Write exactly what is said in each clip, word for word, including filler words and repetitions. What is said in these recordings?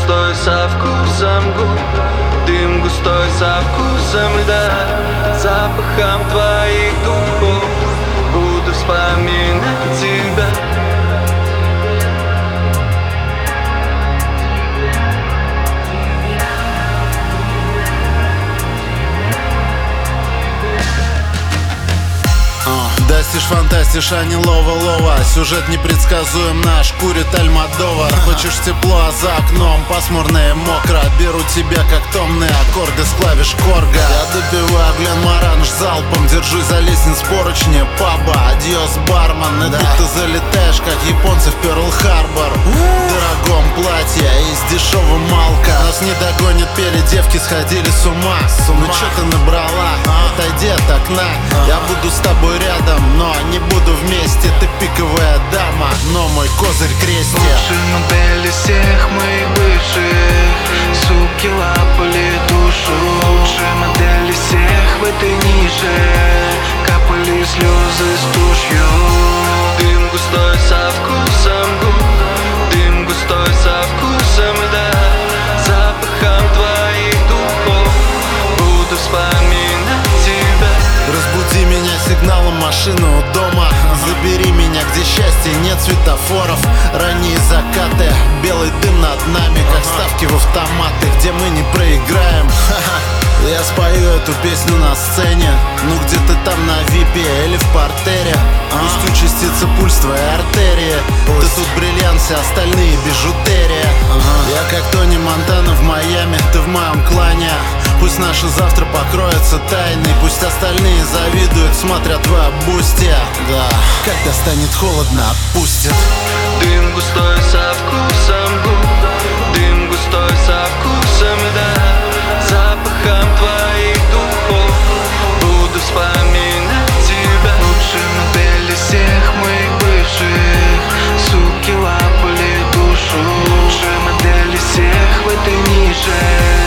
густой со вкусом губ, дым густой со вкусом льда, запахом твоих духов буду вспоминать тебя. Дастишь, фантастишь, а не лова-лова. Сюжет непредсказуем, наш курит Альмодовар. Хочешь тепло, а за окном пасмурно и мокро. Беру тебя, как томные аккорды с клавиш Корга. Я допиваю Гленморанж залпом, держусь за лестниц поручни паба. Адьос, бармен, и да. Тут ты залетаешь, как японцы в Перл-Харбор. В дорогом платье из дешевого малка. Нас не догонят, пели девки, сходили с ума. Ну чё ты набрала? Отойди от окна. Я буду с тобой рядом, но не буду вместе. Ты пиковая дама, но мой козырь крестья. Лучшие модели всех моих бывших, суки лапали душу. Лучшие модели всех в этой нише, капали слезы с тушью. Дым густой со вкусом губ, дым густой со вкусом льда, запахом твоих духов буду вспоминать тебя. Разбуди меня сигналом машины у дома. Забери меня, где счастье, нет светофоров. Ранние закаты, белый дым над нами, как ставки в автоматы, где мы не проиграем. Я спою эту песню на сцене, ну где ты там на випе или в партере. Пусть участится пульс твоей артерии. Ты тут бриллиант, все остальные бижутерия. Я как Тони Монтана в Майами, ты в моем клане. Пусть наше завтра покроется тайной, пусть остальные завидуют, смотря твоя бустья. Да, когда станет холодно, отпустит. Дым густой со вкусом губ, дым густой со вкусом льда, запахом твоих духов буду вспоминать тебя. Лучшие модели всех моих бывших, суки лапали душу. Лучшие модели всех в этой нише,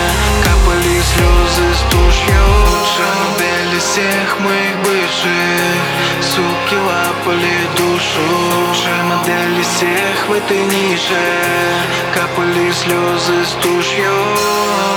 капали слезы с тушью. Лучшие модели всех моих бывших, суки лапали душу. Лучшие модели всех в этой нише, капали слезы с тушью.